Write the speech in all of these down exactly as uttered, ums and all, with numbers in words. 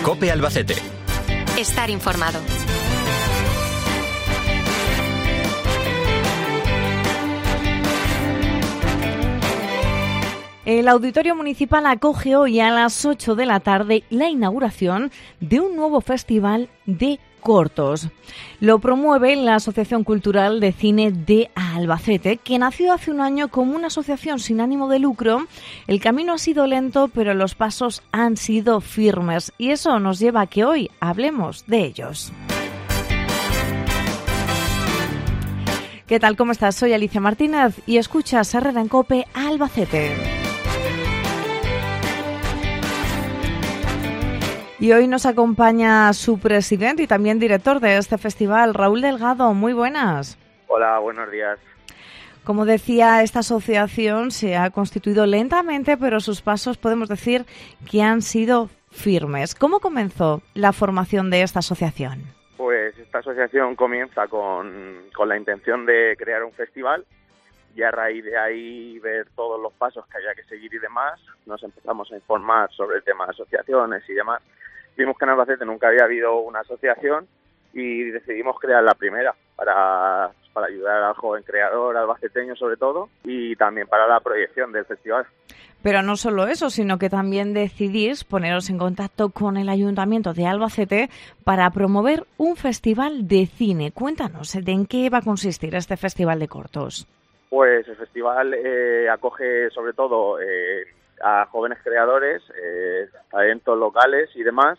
COPE Albacete. Estar informado. El Auditorio Municipal acoge hoy a las ocho de la tarde la inauguración de un nuevo festival de cortos. Lo promueve la Asociación Cultural de Cine de Albacete, que nació hace un año como una asociación sin ánimo de lucro. El camino ha sido lento, pero los pasos han sido firmes, y eso nos lleva a que hoy hablemos de ellos. ¿Qué tal? ¿Cómo estás? Soy Alicia Martínez y escuchas Herrera en COPE Albacete. Y hoy nos acompaña su presidente y también director de este festival, Raúl Delgado. Muy buenas. Hola, buenos días. Como decía, esta asociación se ha constituido lentamente, pero sus pasos podemos decir que han sido firmes. ¿Cómo comenzó la formación de esta asociación? Pues esta asociación comienza con, con la intención de crear un festival, y a raíz de ahí ver todos los pasos que había que seguir y demás, nos empezamos a informar sobre el tema de asociaciones y demás. Vimos que en Albacete nunca había habido una asociación y decidimos crear la primera para, para ayudar al joven creador albaceteño sobre todo, y también para la proyección del festival. Pero no solo eso, sino que también decidís poneros en contacto con el Ayuntamiento de Albacete para promover un festival de cine. Cuéntanos, ¿de en qué va a consistir este festival de cortos? Pues el festival eh, acoge sobre todo eh, a jóvenes creadores, eh, talentos locales y demás.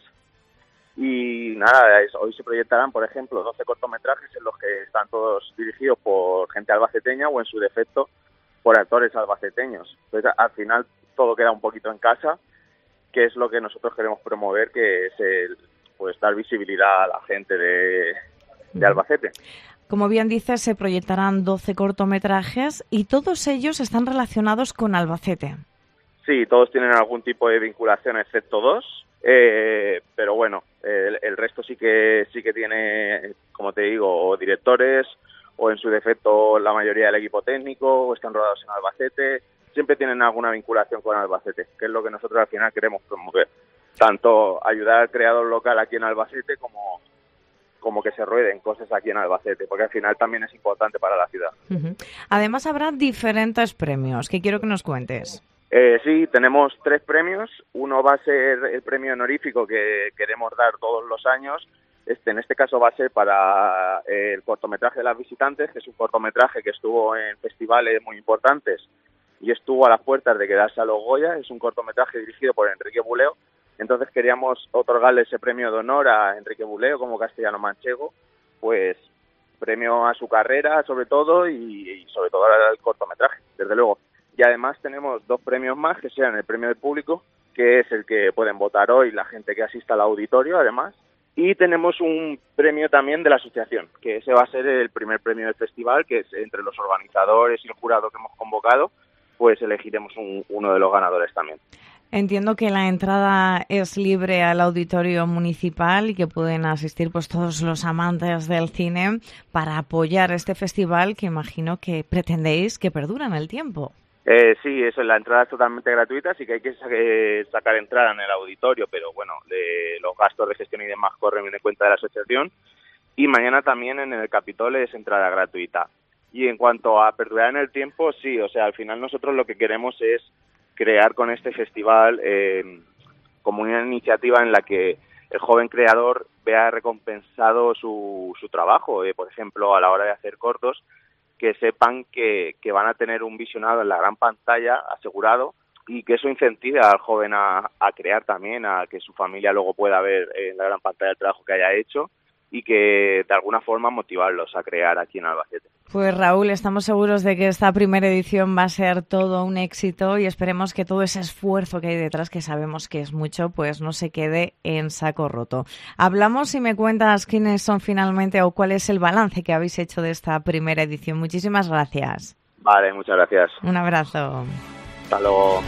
Y nada, es, hoy se proyectarán, por ejemplo, doce cortometrajes en los que están todos dirigidos por gente albaceteña o, en su defecto, por actores albaceteños. Entonces, al final, todo queda un poquito en casa, que es lo que nosotros queremos promover, que es el, pues dar visibilidad a la gente de, de Albacete. Como bien dices, se proyectarán doce cortometrajes y todos ellos están relacionados con Albacete. Sí, todos tienen algún tipo de vinculación, excepto dos, eh, pero bueno, el, el resto sí que sí que tiene, como te digo, o directores, o en su defecto la mayoría del equipo técnico, o están rodados en Albacete. Siempre tienen alguna vinculación con Albacete, que es lo que nosotros al final queremos promover. Tanto ayudar al creador local aquí en Albacete como... como que se rueden cosas aquí en Albacete, porque al final también es importante para la ciudad. Uh-huh. Además habrá diferentes premios, que quiero que nos cuentes. Eh, sí, tenemos tres premios. Uno va a ser el premio honorífico que queremos dar todos los años. Este, en este caso va a ser para el cortometraje de Las Visitantes, que es un cortometraje que estuvo en festivales muy importantes y estuvo a las puertas de quedarse a los Goya. Es un cortometraje dirigido por Enrique Buleo. Entonces queríamos otorgarle ese premio de honor a Enrique Buleo como castellano manchego, pues premio a su carrera sobre todo y, y sobre todo al cortometraje, desde luego. Y además tenemos dos premios más, que sean el premio del público, que es el que pueden votar hoy la gente que asista al auditorio además, y tenemos un premio también de la asociación, que ese va a ser el primer premio del festival, que es entre los organizadores y el jurado que hemos convocado, pues elegiremos un, uno de los ganadores también. Entiendo que la entrada es libre al auditorio municipal y que pueden asistir pues todos los amantes del cine para apoyar este festival que imagino que pretendéis que perdure en el tiempo. Eh, sí, eso, la entrada es totalmente gratuita, sí que hay que sa- sacar entrada en el auditorio, pero bueno, de los gastos de gestión y demás corren en cuenta de la asociación. Y mañana también en el Capitol es entrada gratuita. Y en cuanto a perdurar en el tiempo, sí, o sea, al final nosotros lo que queremos es crear con este festival eh, como una iniciativa en la que el joven creador vea recompensado su, su trabajo, eh, por ejemplo, a la hora de hacer cortos, que sepan que, que van a tener un visionado en la gran pantalla asegurado y que eso incentive al joven a, a crear también, a que su familia luego pueda ver en la gran pantalla el trabajo que haya hecho y que de alguna forma motivarlos a crear aquí en Albacete. Pues Raúl, estamos seguros de que esta primera edición va a ser todo un éxito y esperemos que todo ese esfuerzo que hay detrás, que sabemos que es mucho, pues no se quede en saco roto. Hablamos y me cuentas quiénes son finalmente o cuál es el balance que habéis hecho de esta primera edición. Muchísimas gracias. Vale, muchas gracias. Un abrazo. Hasta luego.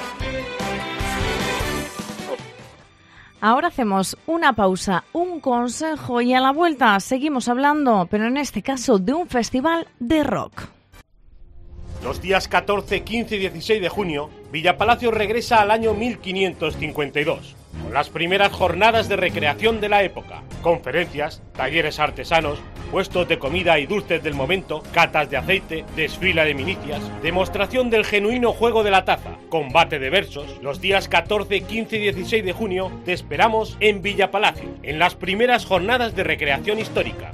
Ahora hacemos una pausa, un consejo y a la vuelta seguimos hablando, pero en este caso de un festival de rock. Los días catorce, quince y dieciséis de junio, Villapalacio regresa al año mil quinientos cincuenta y dos. Son las primeras jornadas de recreación de la época. Conferencias, talleres artesanos, puestos de comida y dulces del momento, catas de aceite, desfila de milicias, demostración del genuino juego de la taza, combate de versos. Los días catorce, quince y dieciséis de junio te esperamos en Villa Palacio, en las primeras jornadas de recreación histórica.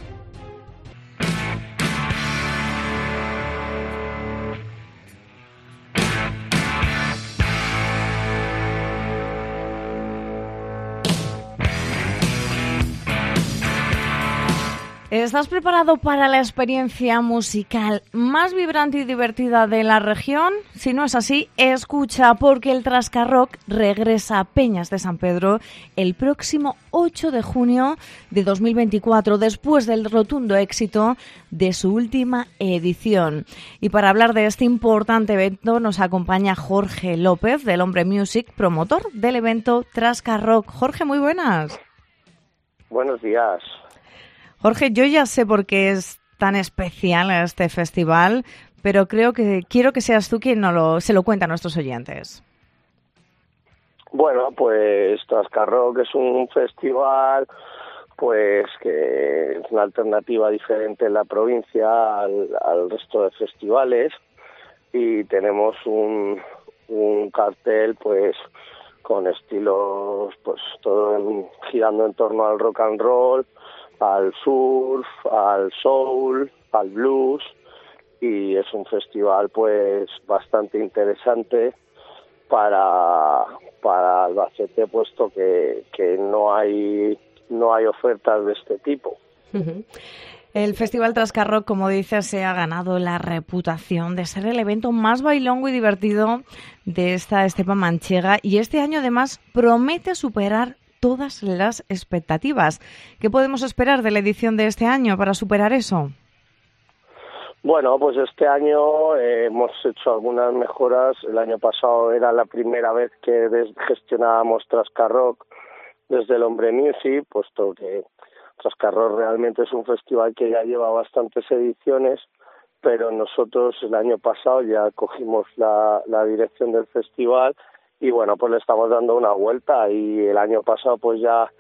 ¿Estás preparado para la experiencia musical más vibrante y divertida de la región? Si no es así, escucha, porque el Trascarrock regresa a Peñas de San Pedro el próximo ocho de junio de dos mil veinticuatro, después del rotundo éxito de su última edición. Y para hablar de este importante evento nos acompaña Jorge López, del Hombre Music, promotor del evento Trascarrock. Jorge, muy buenas. Buenos días. Jorge, yo ya sé por qué es tan especial este festival, pero creo que quiero que seas tú quien no lo, se lo cuente a nuestros oyentes. Bueno, pues Trascarrock es un festival pues que es una alternativa diferente en la provincia al, al resto de festivales, y tenemos un, un cartel pues con estilos pues todo en, girando en torno al rock and roll, al surf, al soul, al blues, y es un festival pues bastante interesante para para Albacete, puesto que, que no hay no hay ofertas de este tipo. Uh-huh. El Festival Trascarrock, como dices, se ha ganado la reputación de ser el evento más bailongo y divertido de esta estepa manchega, y este año además promete superar todas las expectativas. ¿Qué podemos esperar de la edición de este año para superar eso? Bueno, pues este año eh, hemos hecho algunas mejoras. El año pasado era la primera vez que gestionábamos Trascarrock desde el Hombre Music, puesto que Trascarrock realmente es un festival que ya lleva bastantes ediciones, pero nosotros el año pasado ya cogimos la, la dirección del festival. Y bueno, pues le estamos dando una vuelta, y el año pasado pues ya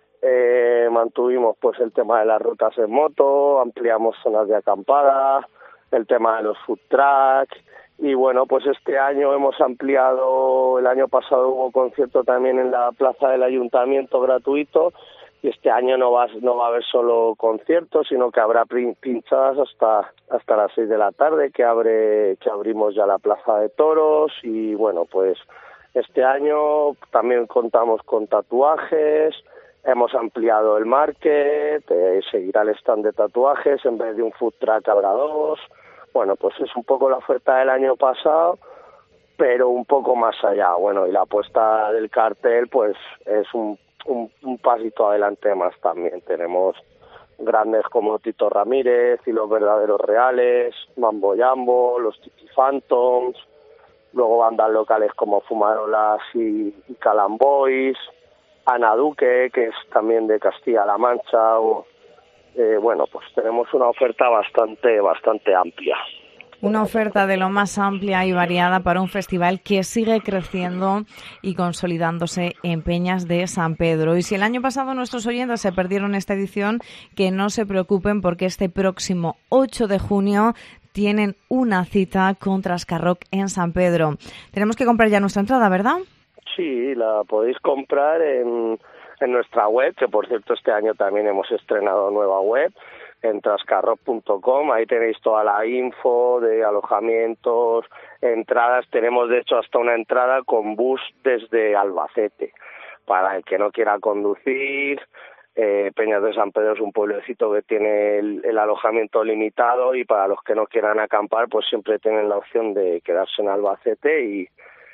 eh, mantuvimos pues el tema de las rutas en moto, ampliamos zonas de acampada, el tema de los food truck, y bueno, pues este año hemos ampliado. El año pasado hubo concierto también en la plaza del ayuntamiento gratuito, y este año no va, no va a haber solo conciertos, sino que habrá pinchadas hasta hasta las seis de la tarde, que abre que abrimos ya la plaza de toros. Y bueno, pues este año también contamos con tatuajes, hemos ampliado el market, eh, seguirá el stand de tatuajes, en vez de un food truck habrá dos. Bueno, pues es un poco la oferta del año pasado, pero un poco más allá. Bueno, y la apuesta del cartel pues es un, un, un pasito adelante más también. Tenemos grandes como Tito Ramírez y Los Verdaderos Reales, Mambo Jambo, los Tiki Phantoms. Luego bandas locales como Fumarolas y, y Calamboys, Ana Duque, que es también de Castilla-La Mancha. O, eh, bueno, pues tenemos una oferta bastante, bastante amplia. Una oferta de lo más amplia y variada para un festival que sigue creciendo y consolidándose en Peñas de San Pedro. Y si el año pasado nuestros oyentes se perdieron esta edición, que no se preocupen, porque este próximo ocho de junio tienen una cita con Trascarrock en San Pedro. Tenemos que comprar ya nuestra entrada, ¿verdad? Sí, la podéis comprar en, en nuestra web, que por cierto este año también hemos estrenado nueva web, en trascarrock punto com. Ahí tenéis toda la info de alojamientos, entradas. Tenemos de hecho hasta una entrada con bus desde Albacete, para el que no quiera conducir. Eh, Peñas de San Pedro es un pueblecito que tiene el, el alojamiento limitado, y para los que no quieran acampar pues siempre tienen la opción de quedarse en Albacete y,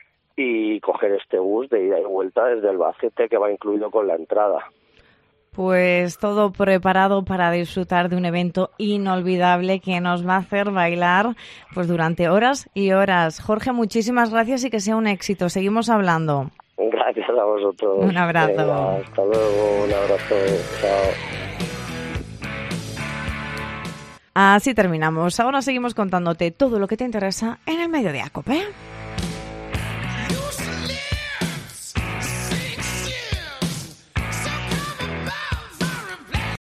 y coger este bus de ida y vuelta desde Albacete, que va incluido con la entrada. Pues todo preparado para disfrutar de un evento inolvidable que nos va a hacer bailar pues durante horas y horas. Jorge, muchísimas gracias y que sea un éxito. Seguimos hablando. Gracias a vosotros. Un abrazo. Venga, hasta luego, un abrazo. Chao. Así terminamos. Ahora seguimos contándote todo lo que te interesa en el Mediodía COPE.